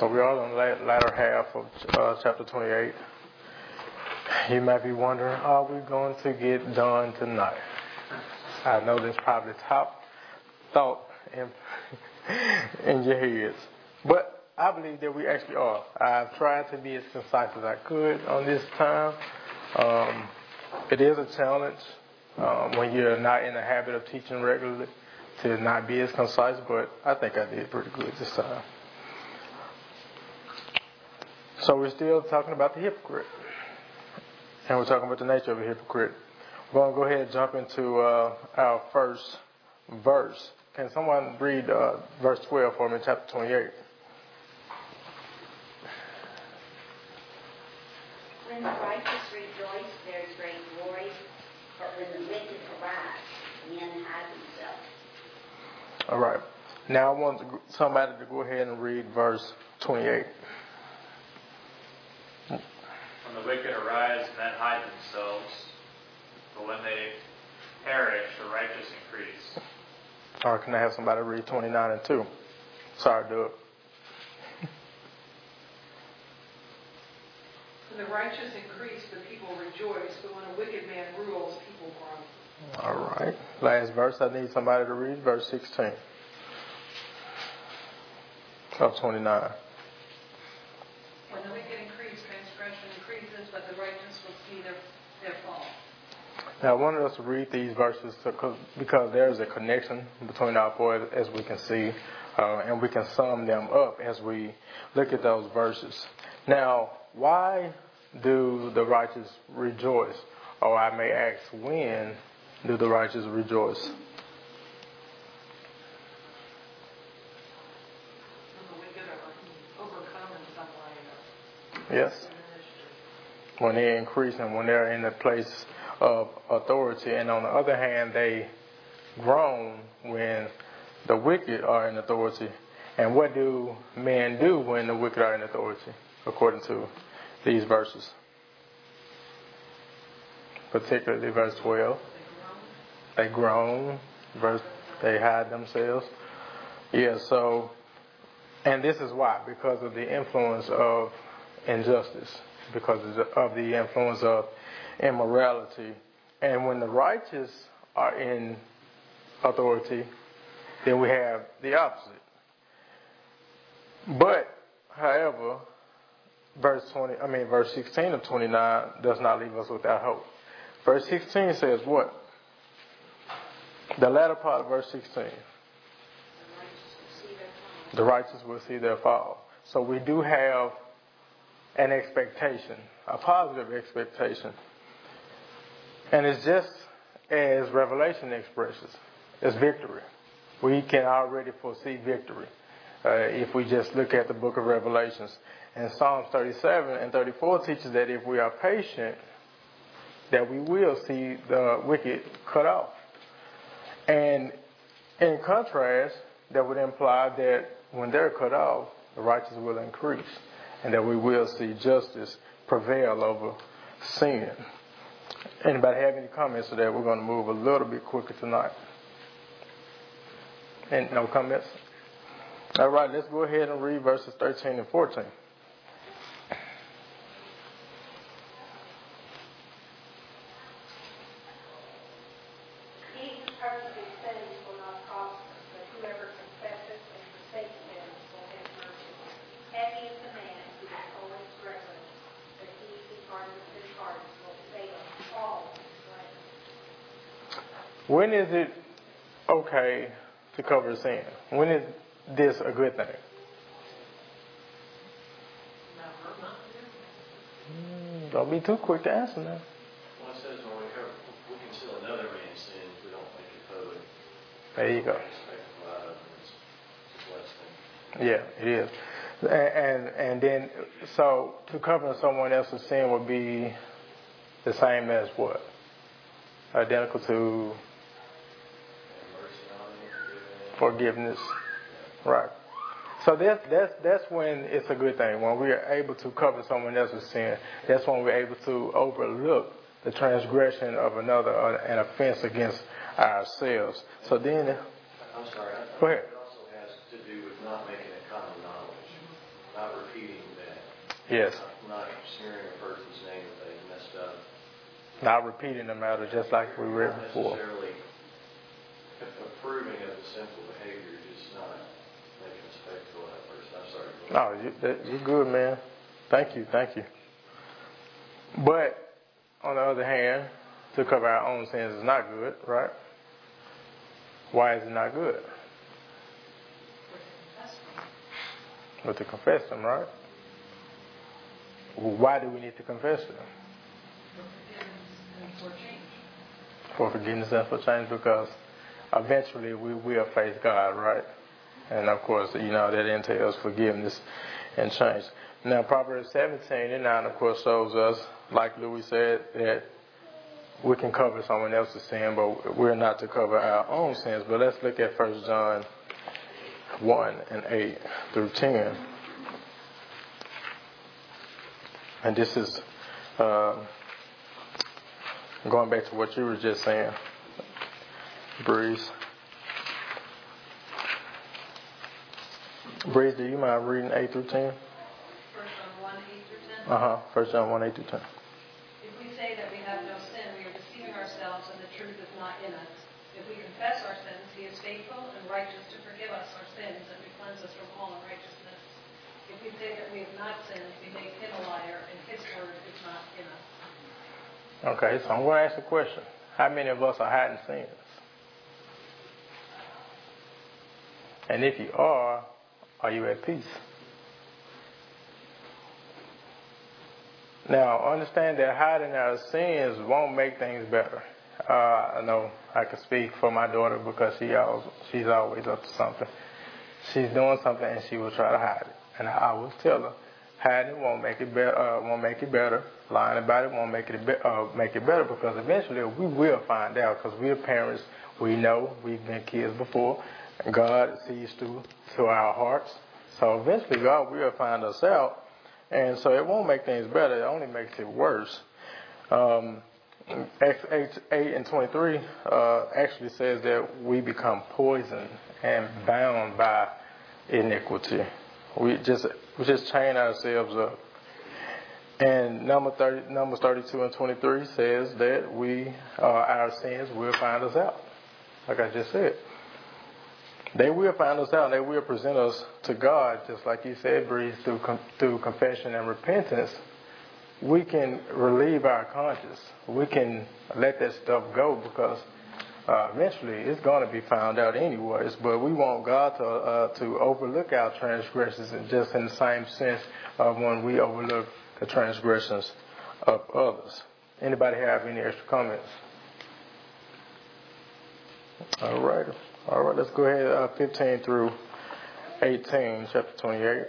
So we are on the latter half of chapter 28. You might be wondering, are we going to get done tonight? I know that's probably top thought in your heads. But I believe that we actually are. I've tried to be as concise as I could on this time. It is a challenge when you're not in the habit of teaching regularly to not be as concise, but I think I did pretty good this time. So we're still talking about the hypocrite. And we're talking about the nature of a hypocrite. We're going to go ahead and jump into our first verse. Can someone read verse 12 for me in chapter 28? When the righteous rejoice, there is great glory. But when the wicked arise, men hide themselves. All right. Now I want somebody to go ahead and read verse 28. When the wicked arise, men hide themselves, but when they perish, the righteous increase. Or can I have somebody read 29 and 2? Sorry, Doug. When the righteous increase, the people rejoice, but when a wicked man rules, people groan. All right. Last verse, I need somebody to read verse 16 of 29. When the wicked increase, transgression increases, but the righteous will see their fall. Now, I wanted us to read these verses because there is a connection between our four, as we can see, and we can sum them up as we look at those verses. Now, why do the righteous rejoice? Or I may ask, when do the righteous rejoice? Yes. When they increase and when they're in a place of authority. And on the other hand, they groan when the wicked are in authority. And what do men do when the wicked are in authority, according to these verses? Particularly verse 12. They groan. They hide themselves. Yeah, so, and this is why. Because of the influence of injustice, because of the influence of immorality. And when the righteous are in authority, then we have the opposite. But, however, verse 16 of 29 does not leave us without hope. Verse 16 says what? The latter part of verse 16. The righteous will see their fall. So we do have an expectation, a positive expectation. And it's just as Revelation expresses, it's victory. We can already foresee victory if we just look at the book of Revelations. And Psalms 37 and 34 teaches that if we are patient, that we will see the wicked cut off. And in contrast, that would imply that when they're cut off, the righteous will increase. And that we will see justice prevail over sin. Anybody have any comments to that? We're going to move a little bit quicker tonight. And no comments? All right, let's go ahead and read verses 13 and 14. When is it okay to cover sin? When is this a good thing? Don't be too quick to answer now. Well, it says when we conceal another man's sins, we don't make it public. There you go. Yeah, it is. And then, so to cover someone else's sin would be the same as what? Identical to forgiveness. Right. So that's when it's a good thing. When we are able to cover someone else's sin, that's when we're able to overlook the transgression of another, an offense against ourselves. So then, I'm sorry. Go ahead. It also has to do with not making it common knowledge, not Yes. Not smearing a person's name if they messed up. Not repeating the matter just like we read Not before. necessarily approving of the sinful behavior, just not making a spectacle of that person. I'm sorry. No, you're good, man. Thank you. But, on the other hand, to cover our own sins is not good, right? Why is it not good? But to confess them, right? Well, why do we need to confess them? For forgiveness and for change, because eventually we will face God, right? And of course, that entails forgiveness and change. Now, Proverbs 17:9, of course, shows us, like Louis said, that we can cover someone else's sin, but we're not to cover our own sins. But let's look at 1 John 1:8 through 10. And this is going back to what you were just saying, Breeze. Breeze, do you mind reading 8 through 10? 1 John 1:8 through 10? 1 John 1:8 through 10. If we say that we have no sin, we are deceiving ourselves and the truth is not in us. If we confess our sins, he is faithful and righteous to forgive us our sins and to cleanse us from all unrighteousness. If we say that we have not sinned, we make him a liar and his word is not in us. Okay, so I'm going to ask a question. How many of us are hiding sins? And if you are you at peace? Now, understand that hiding our sins won't make things better. I know I can speak for my daughter because she's always up to something. She's doing something and she will try to hide it. And I always tell her, hiding won't make it better. Won't make it better. Lying about it won't make it better, because eventually we will find out. Because we're parents, we know we've been kids before, and God sees through to our hearts. So eventually God will find us out, and so it won't make things better. It only makes it worse. Acts 8:23 actually says that we become poisoned and bound by iniquity. We just chain ourselves up. And Numbers 32:23 says that our sins will find us out. Like I just said, they will find us out. They will present us to God, just like you said, Breeze, through confession and repentance. We can relieve our conscience. We can let that stuff go, because eventually it's going to be found out anyways. But we want God to overlook our transgressions, and just in the same sense of when we overlook the transgressions of others. Anybody have any extra comments? All right, let's go ahead, 15 through 18, chapter 28.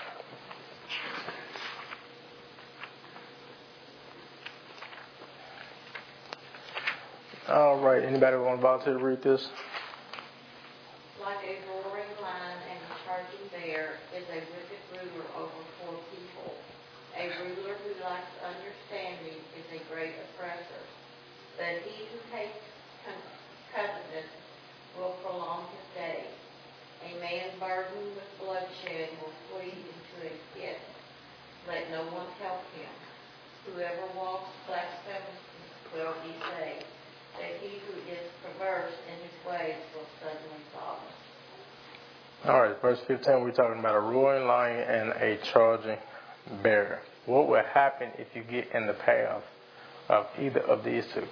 All right, anybody want to volunteer to read this? Like a roaring lion and a charging bear is a wicked ruler over poor people. A ruler who lacks understanding is a great oppressor. But he who takes covetousness will prolong his days. A man burdened with bloodshed will flee into a pit. Let no one help him. Whoever walks blasphemously will be saved. But he who is perverse in his ways will suddenly fall. All right, verse 15, we're talking about a roaring lion and a charging bear. What will happen if you get in the path of either of these two?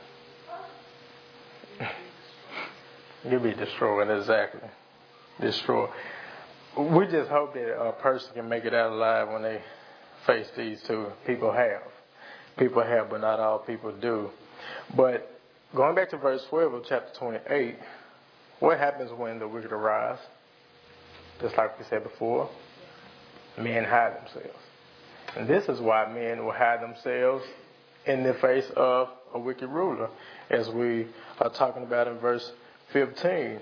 You'll be destroyed, exactly. Destroyed. We just hope that a person can make it out alive when they face these two. People have, but not all people do. But going back to verse 12 of chapter 28, what happens when the wicked arise? Just like we said before, men hide themselves. And this is why men will hide themselves in the face of a wicked ruler, as we are talking about in verse 15.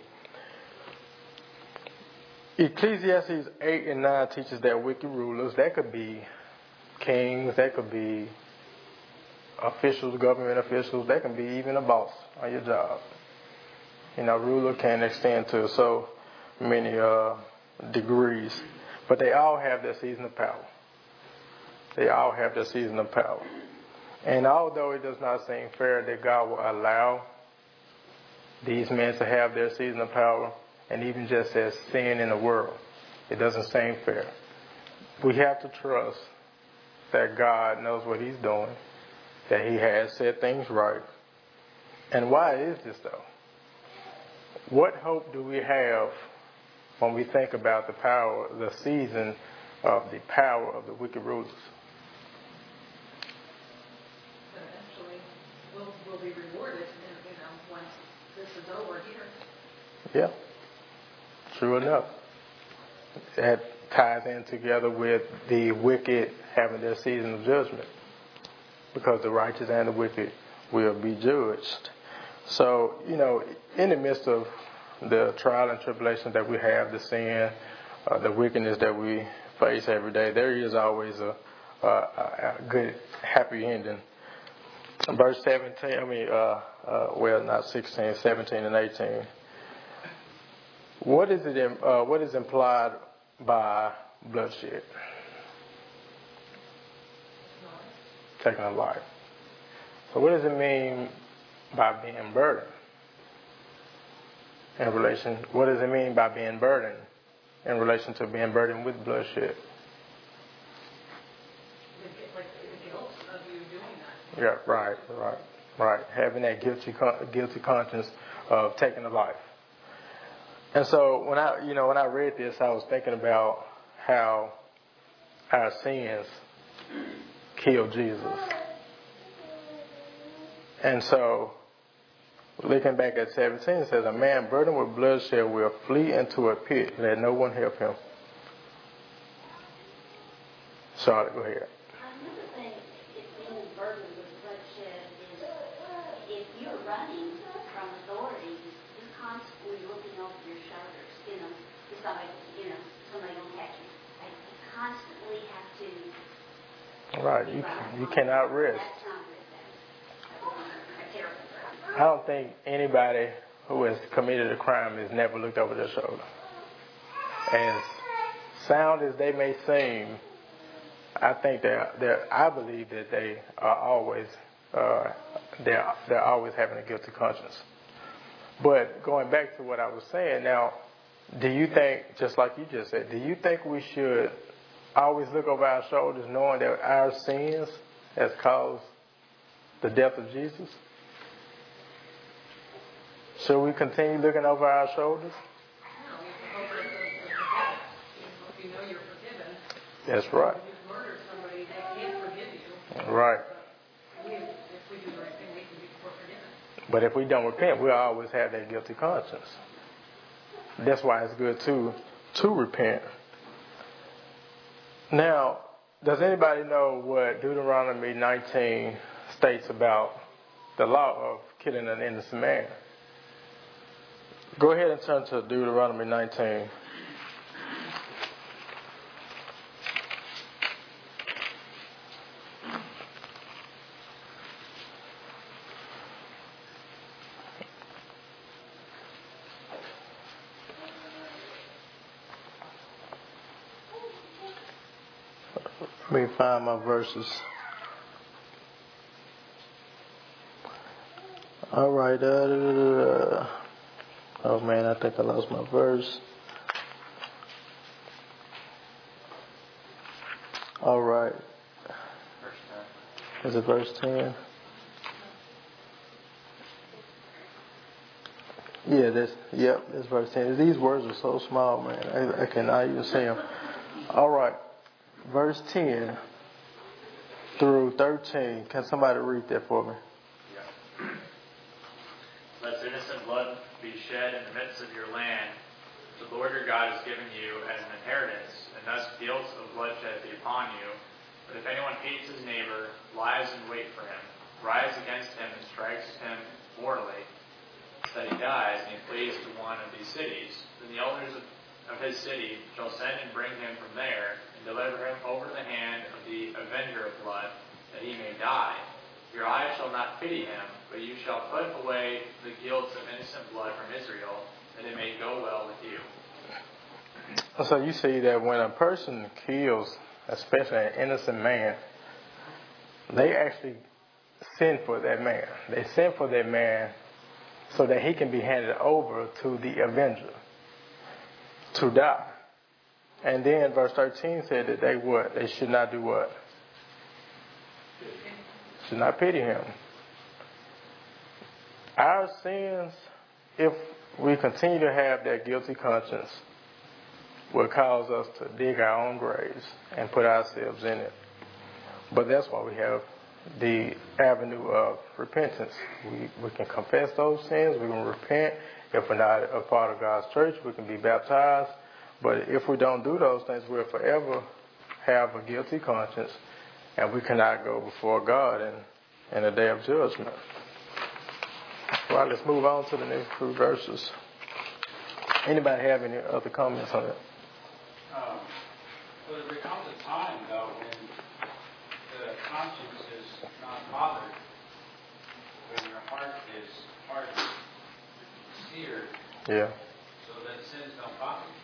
Ecclesiastes 8 and 9 teaches that wicked rulers, that could be kings, that could be officials, government officials, that can be even a boss on your job. Ruler can extend to so many degrees, but they all have their season of power. They all have their season of power. And although it does not seem fair that God will allow these men to have their season of power, and even just as sin in the world, it doesn't seem fair. We have to trust that God knows what He's doing, that He has set things right. And why is this though? What hope do we have when we think about the season of the power of the wicked rulers? Eventually, we'll be rewarded, once this is over here. Yeah, true enough. That ties in together with the wicked having their season of judgment, because the righteous and the wicked will be judged. So, in the midst of the trial and tribulation that we have, the sin, the wickedness that we face every day, there is always a good, happy ending. Verse 17, not 16, 17 and 18. What is implied by bloodshed? Taking a life. So what does it mean by being burdened? What does it mean by being burdened in relation to being burdened with bloodshed? The guilt of you doing that. Yeah, right. Having that guilty conscience of taking a life. And so when I read this, I was thinking about how our sins killed Jesus. And so, looking back at 17, it says, a man burdened with bloodshed will flee into a pit, let no one help him. Charlotte, go ahead. Another thing, being burdened with bloodshed is if you're running from authorities, you're constantly looking over your shoulders, somebody don't catch you. You constantly have to. Right, you cannot rest. That's not good. That's a terrible burden. I don't think anybody who has committed a crime has never looked over their shoulder. As sound as they may seem, I think I believe that they are always they're always having a guilty conscience. But going back to what I was saying, now, do you think, just like you just said, do you think we should always look over our shoulders knowing that our sins has caused the death of Jesus? Should we continue looking over our shoulders? No, you can hope if you know you're forgiven. That's right. If you've murdered somebody, they can't forgive you. Right. But if we do the right thing, we can be forgiven. But if we don't repent, we'll always have that guilty conscience. That's why it's good to repent. Now, does anybody know what Deuteronomy 19 states about the law of killing an innocent man? Go ahead and turn to Deuteronomy 19. Let me find my verses. All right. Oh man, I think I lost my verse. All right. Is it verse 10? Yeah, that's verse 10. These words are so small, man. I cannot even see them. All right. Verse 10 through 13. Can somebody read that for me? Yeah. Lest innocent blood be shed in the midst of your land, the Lord your God has given you as an inheritance, and thus guilt of bloodshed be upon you. But if anyone hates his neighbor, lies in wait for him, rides against him, and strikes him mortally, that he dies, and he flees to one of these cities, then the elders of his city shall send and bring him from there, and deliver him over the hand of the avenger of blood, that he may die. Your eyes shall not pity him, but you shall put away the guilt of innocent blood from Israel, that it may go well with you. So you see that when a person kills especially an innocent man, they actually send for that man. They send for that man so that he can be handed over to the avenger to die. And then verse 13 said that they what? They should not do what? Should not pity him. Our sins, if we continue to have that guilty conscience, will cause us to dig our own graves and put ourselves in it. But that's why we have the avenue of repentance. We can confess those sins, we can repent. If we're not a part of God's church, we can be baptized. But if we don't do those things, we'll forever have a guilty conscience, and we cannot go before God in the day of judgment. Right, let's move on to the next few verses. Anybody have any other comments on it? But there comes a time, though, when the conscience is not bothered, when your heart is hardened, seared, Yeah. so that sins don't bother you.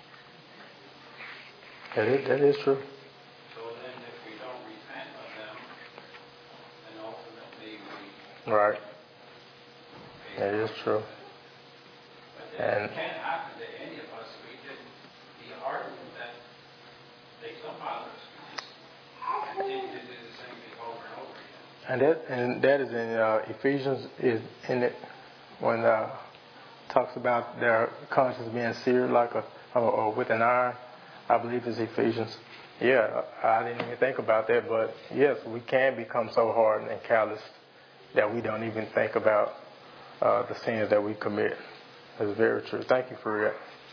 That is true. So then if we don't repent of them, then ultimately we... Right. That is true. But it can't happen to any of us. We can be hardened that they don't bother us. We just continue to do the same thing over and over again. And that is in Ephesians, is in it when talks about their conscience being seared like or with an iron. I believe it's Ephesians. Yeah, I didn't even think about that, but yes, we can become so hardened and callous that we don't even think about the sins that we commit. That's very true. Thank you for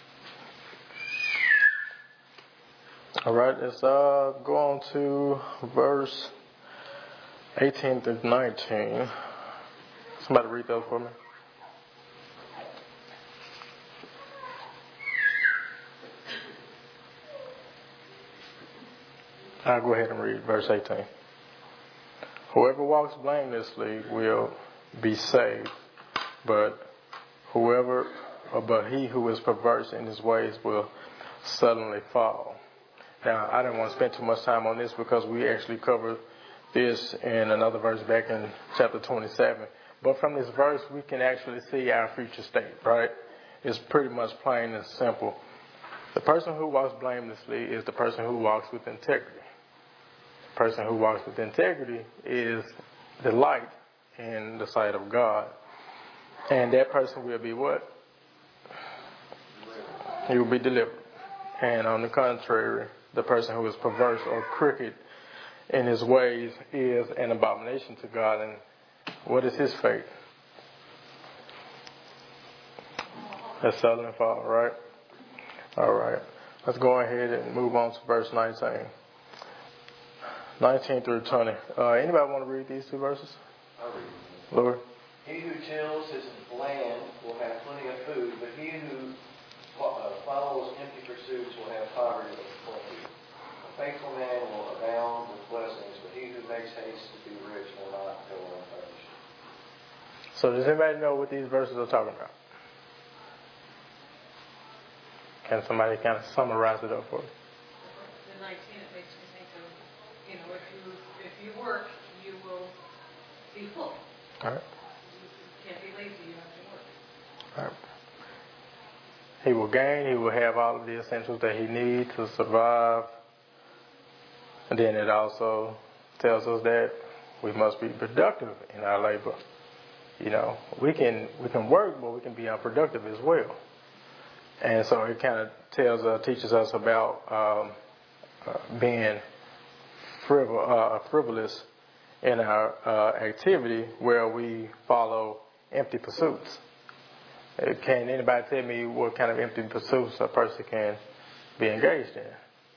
that. All right, let's go on to verse 18 through 19. Somebody read those for me. I'll go ahead and read verse 18. Whoever walks blamelessly will be saved, but he who is perverse in his ways will suddenly fall. Now, I didn't want to spend too much time on this because we actually covered this in another verse back in chapter 27. But from this verse, we can actually see our future state, right? It's pretty much plain and simple. The person who walks blamelessly is the person who walks with integrity. The person who walks with integrity is the light in the sight of God. And that person will be what? He will be delivered. And on the contrary, the person who is perverse or crooked in his ways is an abomination to God. And what is his fate? A sudden fall, right? All right. Let's go ahead and move on to verse 19. 19 through 20. Anybody want to read these two verses? I'll read. Lord? He who tills his land will have plenty of food, but he who follows empty pursuits will have poverty and plenty. A faithful man will abound with blessings, but he who makes haste to be rich will not go unpunished. So does anybody know what these verses are talking about? Can somebody kind of summarize it up for me? The 19, it makes me think of, if you work, you will be full. All right. You can't be lazy, you have to work. All right. He will gain, he will have all of the essentials that he needs to survive. And then it also tells us that we must be productive in our labor. We can work, but we can be unproductive as well. And so it kind of teaches us about being frivolous in our activity where we follow empty pursuits. Can anybody tell me what kind of empty pursuits a person can be engaged in?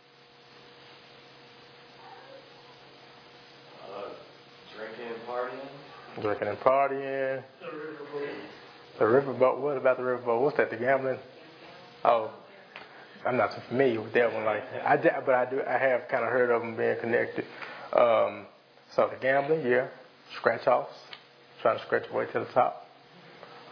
Drinking and partying. The riverboat. What about the riverboat? What's that? The gambling? Oh, I'm not too familiar with that one like that. I have kind of heard of them being connected. So the gambling, yeah. Scratch offs. Trying to scratch your way to the top.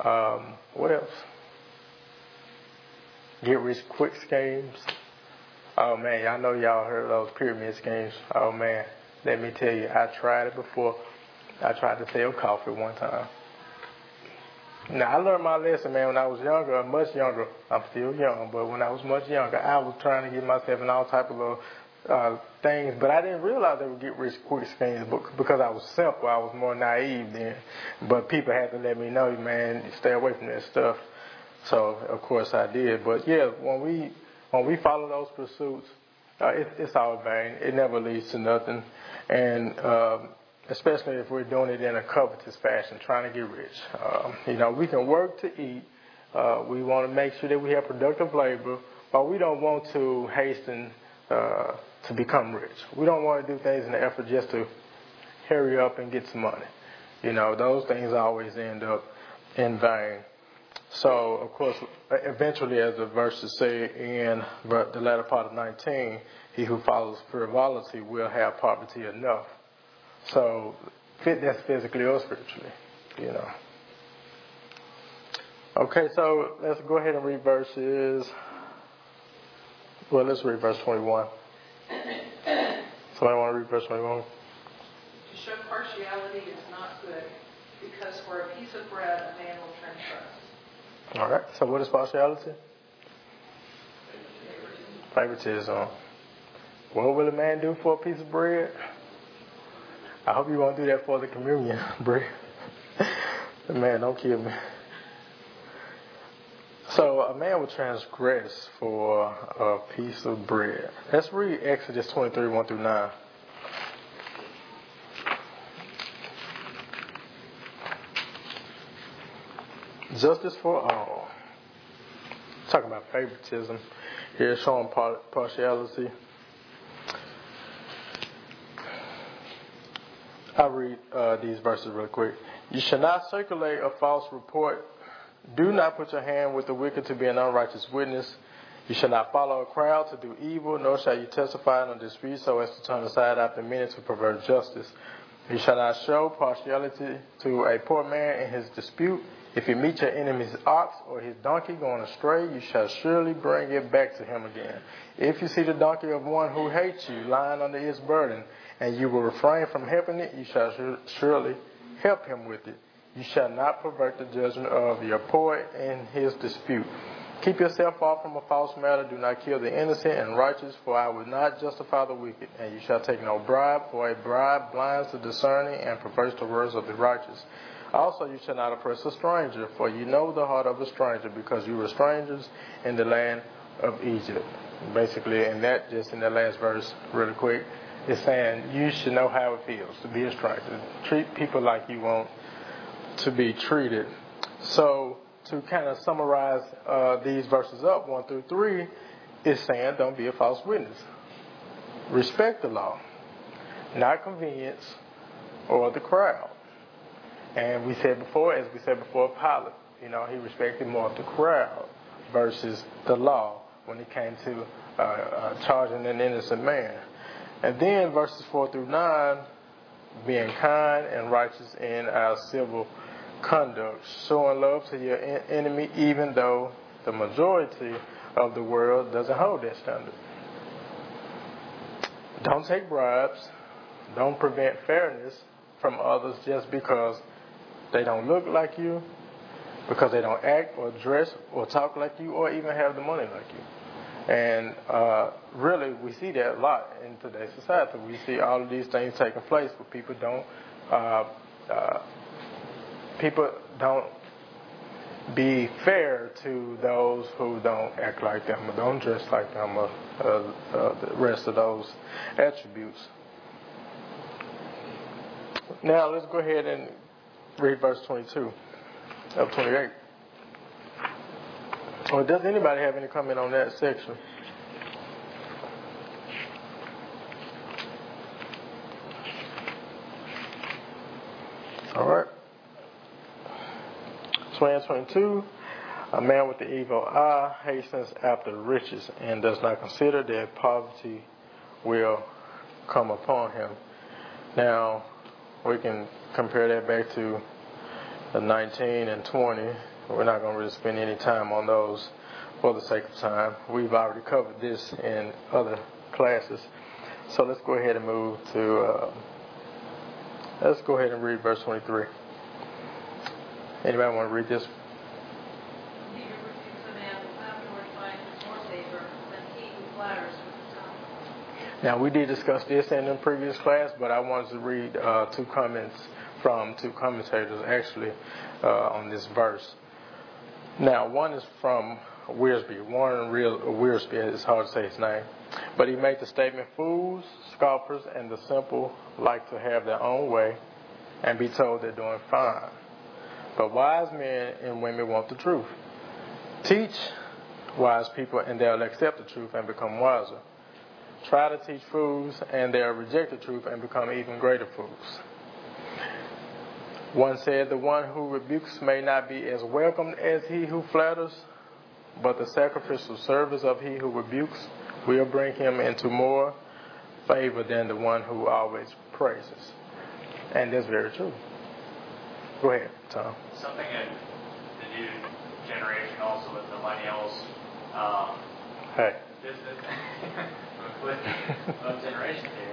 What else? Get rich quick schemes. Oh man, I know y'all heard of those pyramid schemes. Oh man, let me tell you, I tried it before. I tried to sell coffee one time. Now I learned my lesson, man, when I was younger, much younger. I'm still young, but when I was much younger, I was trying to get myself in all type of little things, but I didn't realize they would get rich quick schemes because I was simple. I was more naive then. But people had to let me know, man, stay away from that stuff. So of course I did. But yeah, when we follow those pursuits, it's all vain. It never leads to nothing, and especially if we're doing it in a covetous fashion, trying to get rich. We can work to eat. We want to make sure that we have productive labor, but we don't want to hasten to become rich. We don't want to do things in the effort just to hurry up and get some money. Those things always end up in vain. So, of course, eventually, as the verses say in the latter part of 19, he who follows frivolity will have poverty enough. So, that's physically or spiritually, Okay, so let's go ahead and read verses. Well, let's read verse 21. Somebody want to read verse 21? To show partiality is not good, because for a piece of bread a man will transgress. All right. So what is partiality? Favoritism. What will a man do for a piece of bread? I hope you won't do that for the communion bread. Man, don't kill me. So a man will transgress for a piece of bread. Let's read Exodus 23, 1 through 9. Justice for all. Talking about favoritism. Here showing partiality. I'll read these verses real quick. You shall not circulate a false report. Do not put your hand with the wicked to be an unrighteous witness. You shall not follow a crowd to do evil, nor shall you testify in a dispute so as to turn aside after many to pervert justice. You shall not show partiality to a poor man in his dispute. If you meet your enemy's ox or his donkey going astray, you shall surely bring it back to him again. If you see the donkey of one who hates you lying under its burden, and you will refrain from helping it, you shall surely help him with it. You shall not pervert the judgment of your poor in his dispute. Keep yourself off from a false matter. Do not kill the innocent and righteous, for I will not justify the wicked. And you shall take no bribe, for a bribe blinds the discerning and perverts the words of the righteous. Also, you shall not oppress a stranger, for you know the heart of a stranger, because you were strangers in the land of Egypt. Basically, and that just in the last verse, really quick, is saying you should know how it feels to be a stranger. Treat people like you want to be treated. So, to kind of summarize these verses up, 1 through 3, is saying don't be a false witness. Respect the law, not convenience or the crowd. And as we said before, Pilate, he respected more of the crowd versus the law when it came to charging an innocent man. And then verses 4 through 9, being kind and righteous in our civil conduct, showing love to your enemy, even though the majority of the world doesn't hold that standard. Don't take bribes. Don't prevent fairness from others just because they don't look like you, because they don't act or dress or talk like you, or even have the money like you. And really, we see that a lot in today's society. We see all of these things taking place, but people don't be fair to those who don't act like them or don't dress like them or the rest of those attributes. Now, let's go ahead and read verse 22 of 28. Or does anybody have any comment on that section? All right. 22. A man with the evil eye hastens after riches and does not consider that poverty will come upon him. Now, we can compare that back to the 19 and 20. We're not going to really spend any time on those for the sake of time. We've already covered this in other classes. So let's go ahead and move to, let's go ahead and read verse 23. Anybody want to read this? He who rebukes a man afterward finds it more favor than he who flatters with his tongue. Now, we did discuss this in the previous class, but I wanted to read two comments from two commentators, actually, on this verse. Now, one is from Wiersbe. Warren Wiersbe, it's hard to say his name. But he made the statement, fools, scoffers, and the simple like to have their own way and be told they're doing fine. But wise men and women want the truth. Teach wise people and they'll accept the truth and become wiser. Try to teach fools and they'll reject the truth and become even greater fools. One said, the one who rebukes may not be as welcomed as he who flatters, but the sacrificial service of he who rebukes will bring him into more favor than the one who always praises. And that's very true. Go ahead, Tom. Something in the new generation, also with millennials, Hey. With generation here,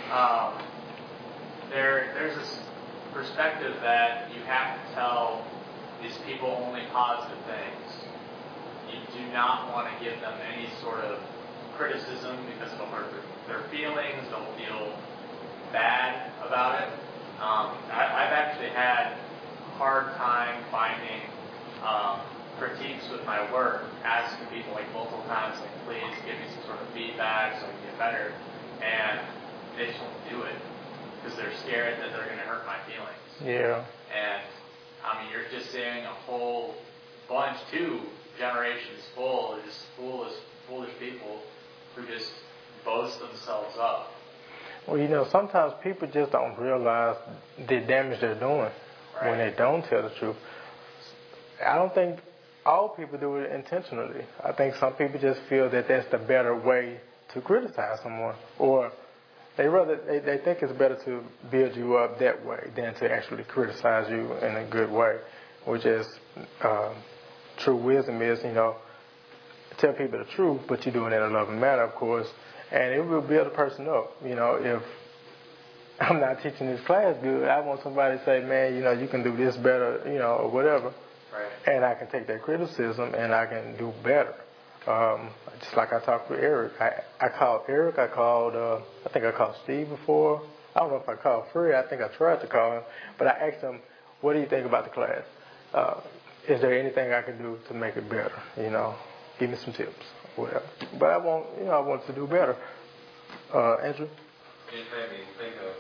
there's this perspective that you have to tell these people only positive things. You do not want to give them any sort of criticism because it'll hurt their feelings. They'll feel bad about it. I've actually had a hard time finding critiques with my work, asking people like multiple times, like, please give me some sort of feedback so I can get better. And they just won't do it because they're scared that they're going to hurt my feelings. Yeah. And I mean, you're just seeing a whole bunch, 2 generations full of just foolish people who just boast themselves up. Well, you know, sometimes people just don't realize the damage they're doing when they don't tell the truth. I don't think all people do it intentionally. I think some people just feel that that's the better way to criticize someone, or they think it's better to build you up that way than to actually criticize you in a good way, which is true wisdom is, you know, tell people the truth, but you do it in a loving manner, of course, and it will build a person up. You know, if I'm not teaching this class good, I want somebody to say, man, you know, you can do this better, you know, or whatever. Right. And I can take that criticism and I can do better. Just like I talked with Eric. I called Eric. I think I called Steve before. I don't know if I called Fred. I think I tried to call him. But I asked him, what do you think about the class? Is there anything I can do to make it better? You know, give me some tips, whatever. But I want to do better. Andrew? It made me think of,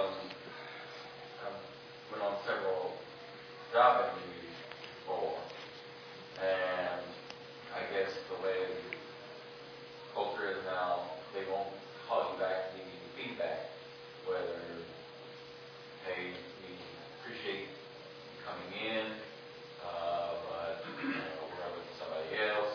I went on several job interviews before, and I guess the way culture is now, they won't call you back to give you feedback, whether, hey, we appreciate you coming in, but we're going with somebody else.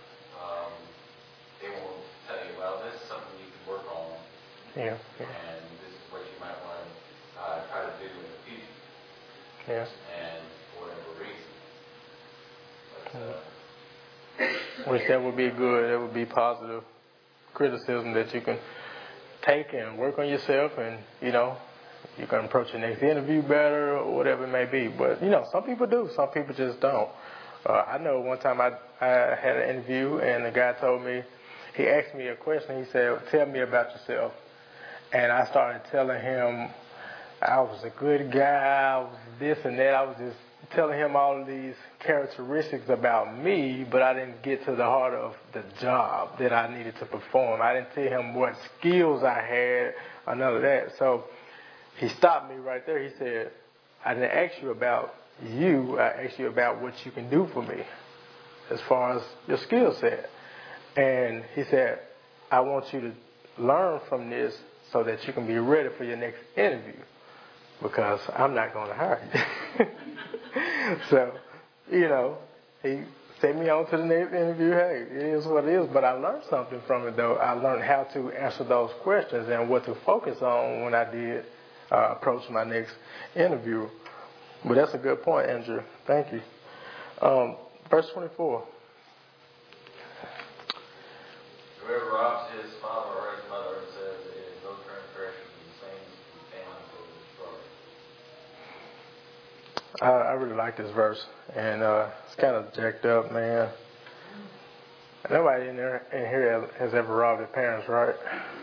They won't tell you, well, this is something you can work on. Yeah. And this is what you might want to try to do in the future. Yeah. And for whatever reason. But, which that would be good. That would be positive criticism that you can take and work on yourself, and you know, you can approach your next interview better or whatever it may be. But you know, some people do. Some people just don't. I know one time I had an interview and the guy told me, he asked me a question. He said, "Tell me about yourself." And I started telling him I was a good guy, I was this and that. I was just telling him all of these characteristics about me, but I didn't get to the heart of the job that I needed to perform. I didn't tell him what skills I had or none of that. So he stopped me right there. He said, I didn't ask you about you. I asked you about what you can do for me as far as your skill set. And he said, I want you to learn from this so that you can be ready for your next interview, because I'm not going to hire you. So, you know, he sent me on to the next interview. Hey, it is what it is. But I learned something from it, though. I learned how to answer those questions and what to focus on when I did approach my next interview. But that's a good point, Andrew. Thank you. Verse 24. Whoever robs his father or his mother, it says, it is no transgression of the same as the family will destroy. I really like this verse, and it's kind of jacked up, man. Nobody in here has ever robbed their parents, right?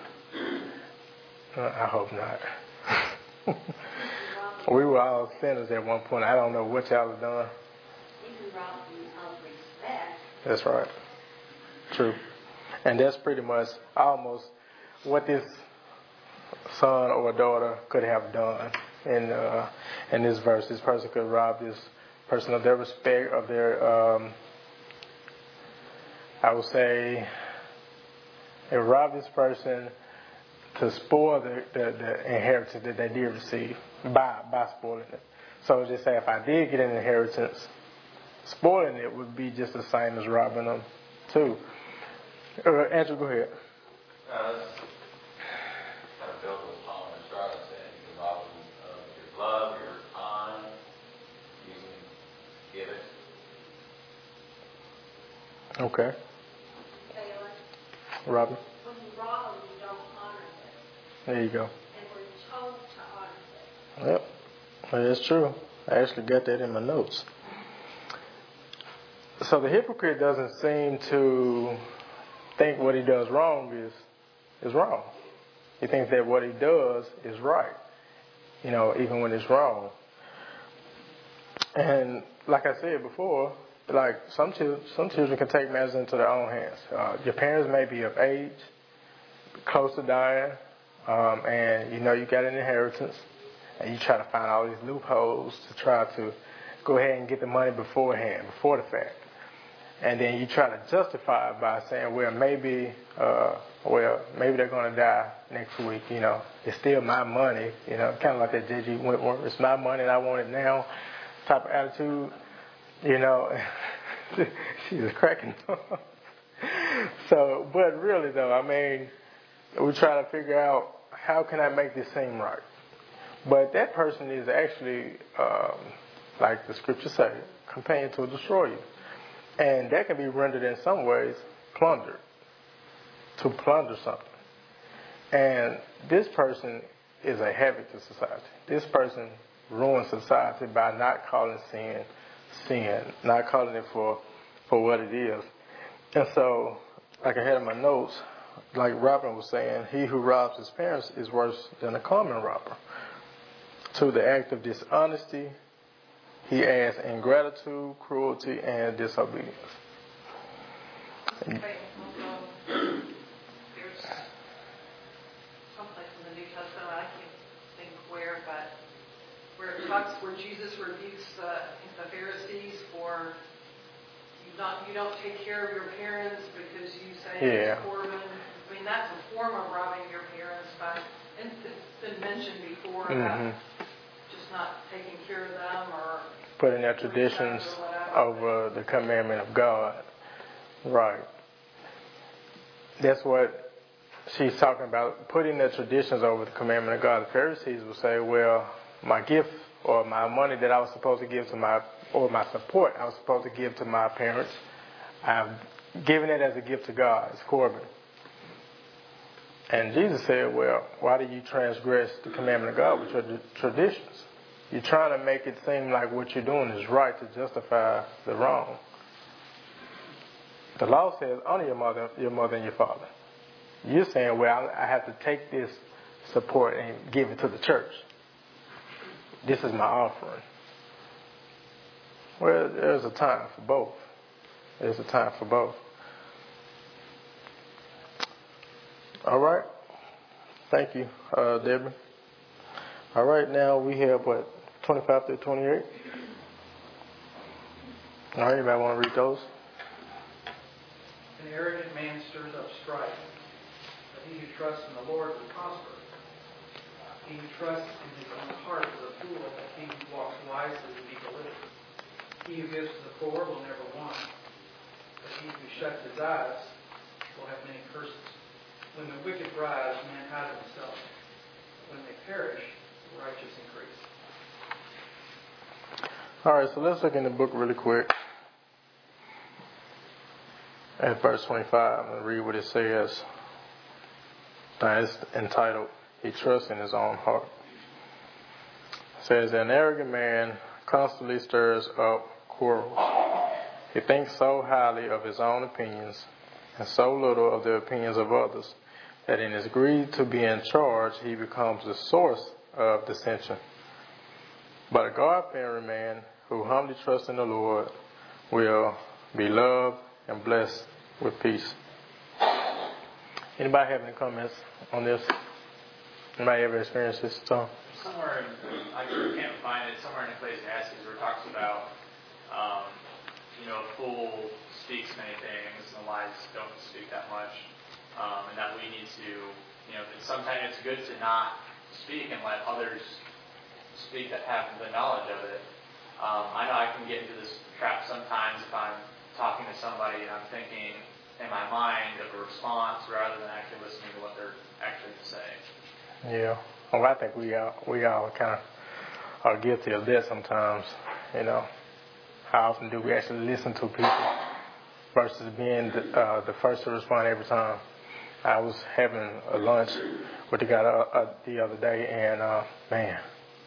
I hope not. We were all sinners at one point. I don't know what y'all have done. You can rob them of respect. That's right. True. And that's pretty much almost what this son or daughter could have done in this verse. This person could rob this person of their respect, of their, I would say, they rob this person to spoil the inheritance that they did receive by spoiling it. So just say if I did get an inheritance, spoiling it would be just the same as robbing them too. Andrew, go ahead. This kind of builds upon what Estrada said. You can rob them of your love, your time. You can give it. Okay. Taylor, Robin. when you rob them, you don't honor them. There you go. And we're told to honor them. Yep. That's true. I actually got that in my notes. So the hypocrite doesn't seem to think what he does wrong is wrong. He thinks that what he does is right, even when it's wrong. And like I said before, like some children can take matters into their own hands. Your parents may be of age, close to dying, and you got an inheritance, and you try to find all these loopholes to try to go ahead and get the money beforehand, before the fact. And then you try to justify it by saying, well, maybe they're going to die next week. It's still my money. Kind of like that J.G. Wentworth. It's my money and I want it now type of attitude. She was cracking up. So, but really though, we try to figure out how can I make this seem right. But that person is actually, like the scripture says, companion to destroy you. And that can be rendered in some ways plundered, to plunder something. And this person is a havoc to society. This person ruins society by not calling sin, not calling it for what it is. And so, like I had in my notes, like Robin was saying, he who robs his parents is worse than a common robber. To the act of dishonesty, he adds ingratitude, cruelty, and disobedience. There's someplace in the New Testament, I can't think where, but where Jesus rebukes the Pharisees for you don't take care of your parents because you say it's Corban. That's a form of robbing your parents, but it's been mentioned before about just not taking care of them or putting their traditions over the commandment of God. Right. That's what she's talking about, putting their traditions over the commandment of God. The Pharisees will say, well, my gift or my money that I was supposed to give to my support I was supposed to give to my parents, I've given it as a gift to God. It's Corban. And Jesus said, well, why do you transgress the commandment of God with your traditions? You're trying to make it seem like what you're doing is right to justify the wrong. The law says, honor your mother and your father. You're saying, well, I have to take this support and give it to the church. This is my offering. Well, there's a time for both. There's a time for both. All right. Thank you, Debbie. All right, now we have 25 through 28. All right, anybody want to read those? An arrogant man stirs up strife, but he who trusts in the Lord will prosper. He who trusts in his own heart is a fool, but he who walks wisely will be delivered. He who gives to the poor will never want, but he who shuts his eyes will have many curses. When the wicked rise, man hides himself. When they perish, the righteous increase. All right, so let's look in the book really quick. at verse 25 and read what it says. Now it's entitled, He Trusts in His Own Heart. It says, an arrogant man constantly stirs up quarrels. He thinks so highly of his own opinions and so little of the opinions of others that in his greed to be in charge, he becomes the source of dissension. But a God-fearing man who humbly trusts in the Lord will be loved and blessed with peace. Anybody have any comments on this? Anybody ever experienced this? So, somewhere, I can't find it, somewhere in Ecclesiastes where it talks about, a fool speaks many things and the wise don't speak that much. And that we need to, sometimes it's good to not speak and let others speak that have the knowledge of it. I know I can get into this trap sometimes if I'm talking to somebody and I'm thinking in my mind of a response rather than actually listening to what they're actually saying. Yeah. Well, I think we all kind of are guilty of that sometimes. How often do we actually listen to people versus being the first to respond every time? I was having a lunch with the guy the other day, and man,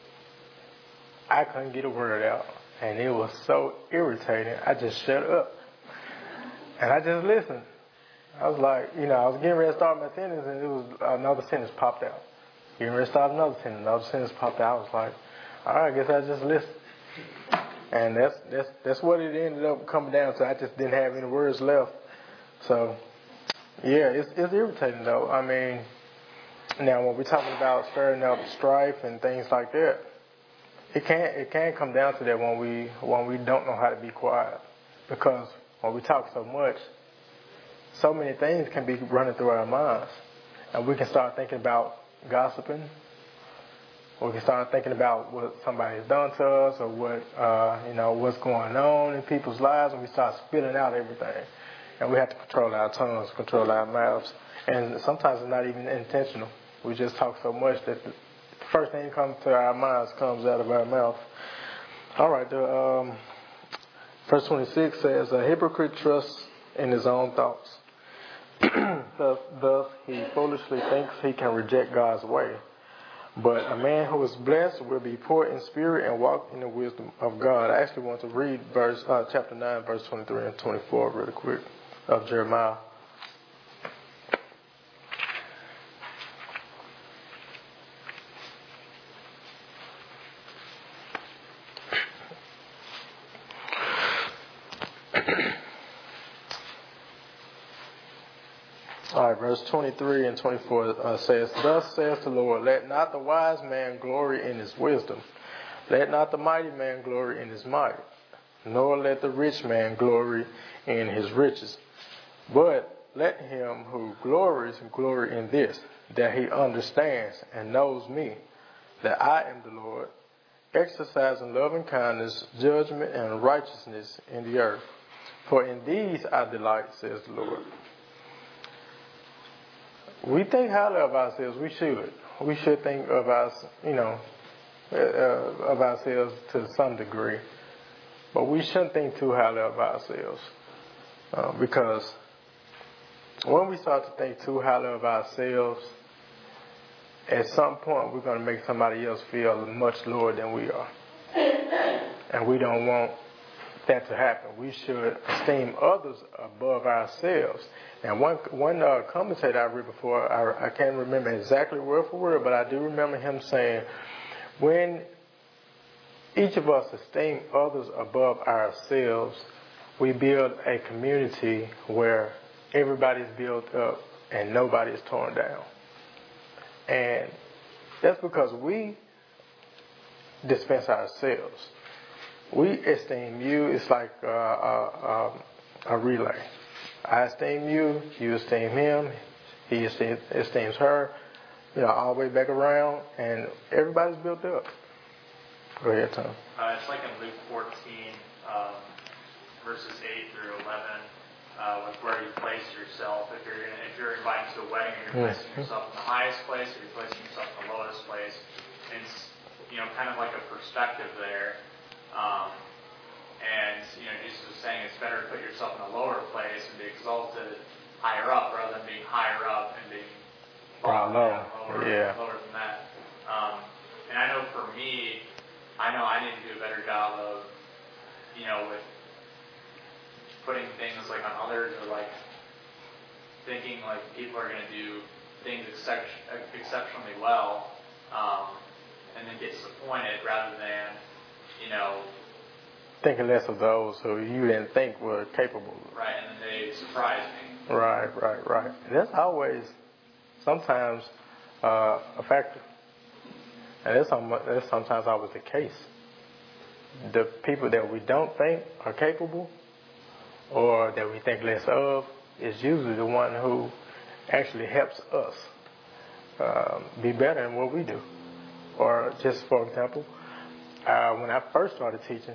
I couldn't get a word out, and it was so irritating. I just shut up, and I just listened. I was like, I was getting ready to start my sentence, and it was another sentence popped out. Getting ready to start another sentence popped out. I was like, all right, I guess I just listened. And that's what it ended up coming down to. I just didn't have any words left. So, yeah, it's irritating though. I mean, now when we're talking about stirring up strife and things like that, it can come down to that when we don't know how to be quiet. Because when we talk so much, so many things can be running through our minds, and we can start thinking about gossiping. We can start thinking about what somebody has done to us, or what's going on in people's lives, and we start spitting out everything. And we have to control our tongues, control our mouths. And sometimes it's not even intentional. We just talk so much that the first thing that comes to our minds comes out of our mouth. All right, verse 26 says, a hypocrite trusts in his own thoughts. Thus he foolishly thinks he can reject God's way. But a man who is blessed will be poor in spirit and walk in the wisdom of God. I actually want to read chapter 9, verse 23 and 24 really quick of Jeremiah. All right, verse 23 and 24 says, thus says the Lord, let not the wise man glory in his wisdom. Let not the mighty man glory in his might. Nor let the rich man glory in his riches. But let him who glories glory in this, that he understands and knows me, that I am the Lord, exercising loving kindness, judgment, and righteousness in the earth. For in these I delight, says the Lord. We think highly of ourselves. We should. We should think of of ourselves to some degree, but we shouldn't think too highly of ourselves, because when we start to think too highly of ourselves, at some point we're going to make somebody else feel much lower than we are, and we don't want that to happen. We should esteem others above ourselves. And one commentator I read before, I can't remember exactly word for word, but I do remember him saying, when each of us esteem others above ourselves, we build a community where everybody's built up and nobody is torn down. And that's because we dispense ourselves. We esteem you. It's like a relay. I esteem you, you esteem him, he esteems her, all the way back around, and everybody's built up. Go ahead, Tom. It's like in Luke 14, verses 8 through 11, with where you place yourself. If you're invited to a wedding, and you're placing yourself in the highest place, or you're placing yourself in the lowest place. It's kind of like a perspective there. And, Jesus was saying it's better to put yourself in a lower place and be exalted higher up rather than being higher up and being lower than that. And I know for me, I know I need to do a better job of, with putting things like on others, or like thinking like people are going to do things exceptionally well, and then get disappointed rather than, thinking less of those who you didn't think were capable. Right, and then they surprise me. Right. And that's always sometimes a factor. And that's sometimes always the case. The people that we don't think are capable or that we think less of is usually the one who actually helps us be better in what we do. Or just for example, when I first started teaching,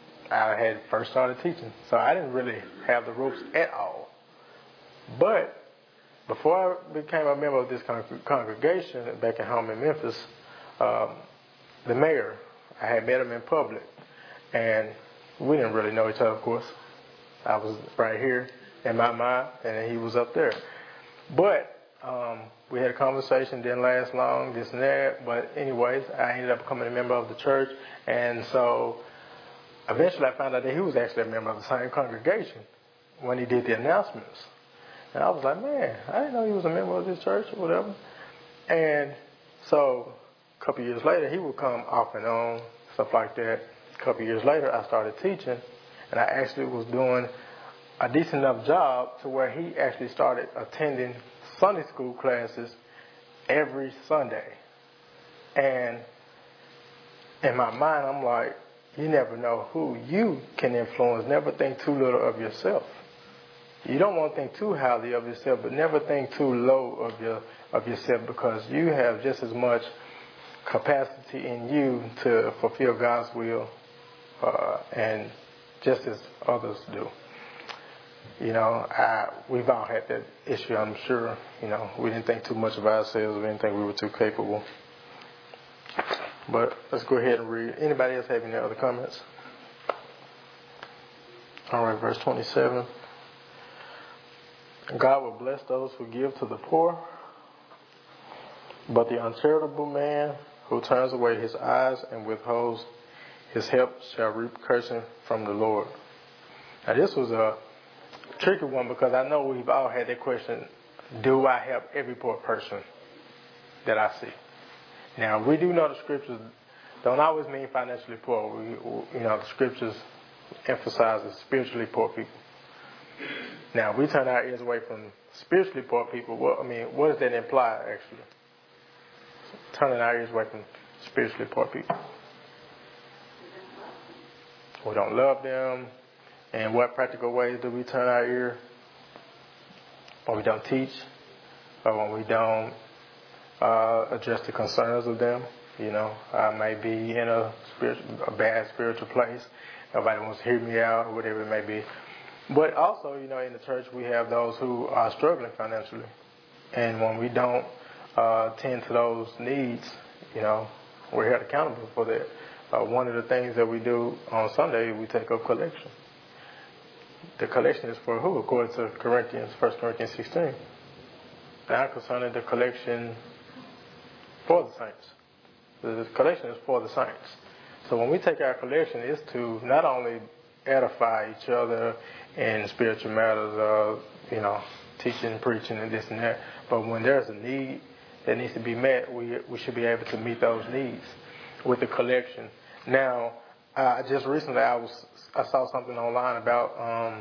so I didn't really have the ropes at all. But before I became a member of this congregation back at home in Memphis, the mayor, I had met him in public, and we didn't really know each other, of course. I was right here in my mind, and he was up there. But we had a conversation, didn't last long, this and that. But anyways, I ended up becoming a member of the church, and so eventually I found out that he was actually a member of the same congregation when he did the announcements. And I was like, man, I didn't know he was a member of this church or whatever. And so a couple years later, he would come off and on, stuff like that. A couple years later, I started teaching, and I actually was doing a decent enough job to where he actually started attending Sunday school classes every Sunday. And in my mind, I'm like, you never know who you can influence. Never think too little of yourself. You don't want to think too highly of yourself, but never think too low of yourself, because you have just as much capacity in you to fulfill God's will, and just as others do. We've all had that issue, I'm sure. We didn't think too much of ourselves. We didn't think we were too capable. But let's go ahead and read. Anybody else have any other comments? All right, verse 27. God will bless those who give to the poor, but the uncharitable man who turns away his eyes and withholds his help shall reap cursing from the Lord. Now this was a tricky one, because I know we've all had that question, do I help every poor person that I see? Now, we do know the scriptures don't always mean financially poor. The scriptures emphasizes spiritually poor people. Now, we turn our ears away from spiritually poor people. What does that imply, actually? Turning our ears away from spiritually poor people. We don't love them. And what practical ways do we turn our ear? When we don't teach, or when we don't address the concerns of them. I may be in a bad spiritual place. Nobody wants to hear me out, or whatever it may be. But also, in the church, we have those who are struggling financially. And when we don't tend to those needs, we're held accountable for that. One of the things that we do on Sunday, we take up collection. The collection is for who? According to 1 Corinthians 16. Now concerning the collection for the saints. The collection is for the saints. So when we take our collection, it's to not only edify each other in spiritual matters, teaching, preaching, and this and that, but when there's a need that needs to be met, we should be able to meet those needs with the collection. Now, just recently I saw something online about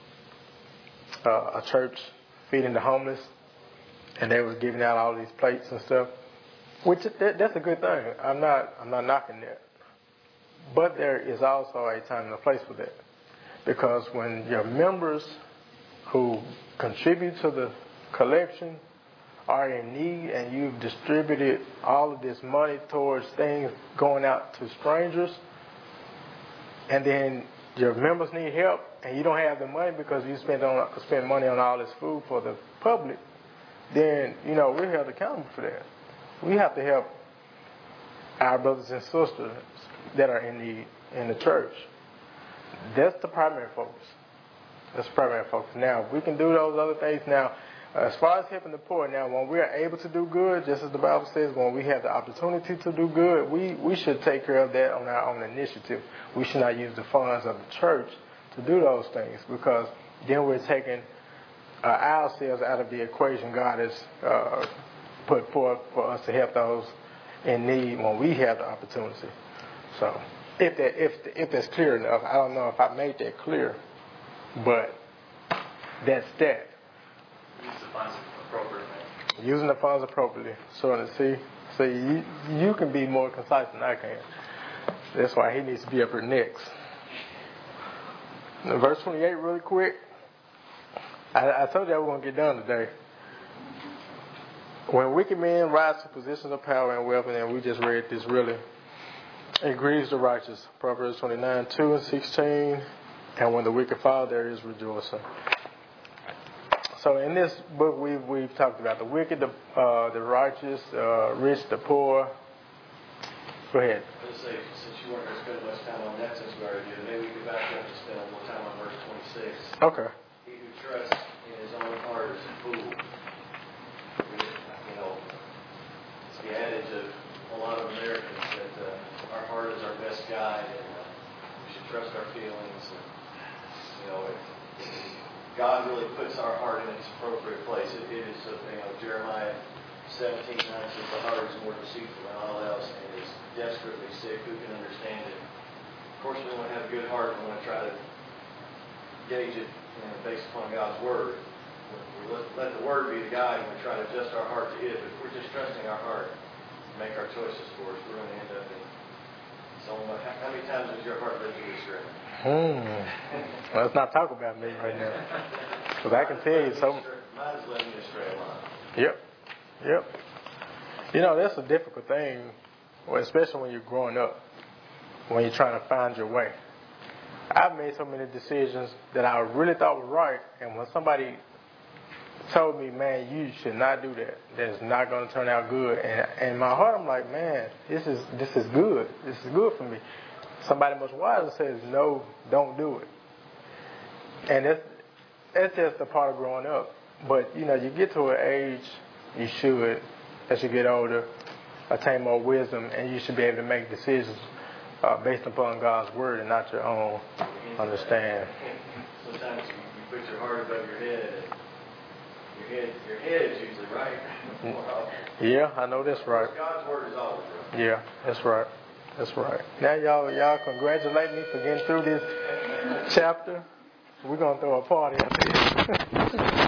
a church feeding the homeless, and they were giving out all these plates and stuff, which that's a good thing. I'm not knocking that, but there is also a time and a place for that, because when your members who contribute to the collection are in need, and you've distributed all of this money towards things going out to strangers, and then your members need help, and you don't have the money because you spend money on all this food for the public, then we're held accountable for that. We have to help our brothers and sisters that are in need in the church. That's the primary focus. That's the primary focus. Now, we can do those other things. Now, as far as helping the poor, now, when we are able to do good, just as the Bible says, when we have the opportunity to do good, we should take care of that on our own initiative. We should not use the funds of the church to do those things, because then we're taking ourselves out of the equation God has put forth for us to help those in need when we have the opportunity. So, if that's clear enough, I don't know if I made that clear, but that's that. Use the funds appropriately. Using the funds appropriately. So you can be more concise than I can. That's why he needs to be up here next. Now, verse 28, really quick. I told you I was going to get done today. When wicked men rise to positions of power and wealth, and we just read this really, it grieves the righteous. Proverbs 29, 2 and 16. And when the wicked fall, there is rejoicing. So in this book, we've talked about the wicked, the righteous, rich, the poor. Go ahead. I was going to say, since you weren't going to spend much time on that since we already did, maybe we could back up and spend a little time on verse 26. Okay. He who trusts in his own heart is a fool. You know, it's the adage of a lot of Americans that our heart is our best guide, and we should trust our feelings. And, you know, God really puts our heart in its appropriate place. It is, Jeremiah 17:9 says, the heart is more deceitful than all else and is desperately sick. Who can understand it? Of course, we want to have a good heart. We want to try to gauge it based upon God's Word. We let the Word be the guide, and we try to adjust our heart to it. But if we're just trusting our heart to make our choices for us, we're going to end up in so much. How many times has your heart led you astray? Let's not talk about me right now. Because I can tell you something. Mine has led me astray a lot. Yep. You know, that's a difficult thing, especially when you're growing up, when you're trying to find your way. I've made so many decisions that I really thought were right, and when somebody told me, man, you should not do that, that's not going to turn out good, and in my heart I'm like, man, this is good. This is good for me. Somebody much wiser says, no, don't do it. And that's just a part of growing up. But, you know, you get to an age, you should, as you get older, attain more wisdom, and you should be able to make decisions based upon God's Word and not your own understanding. Sometimes you put your heart above your head, and your head is usually right. Yeah, I know that's right. God's Word is always right. Yeah, that's right. That's right. Now y'all congratulate me for getting through this chapter. We're going to throw a party out there.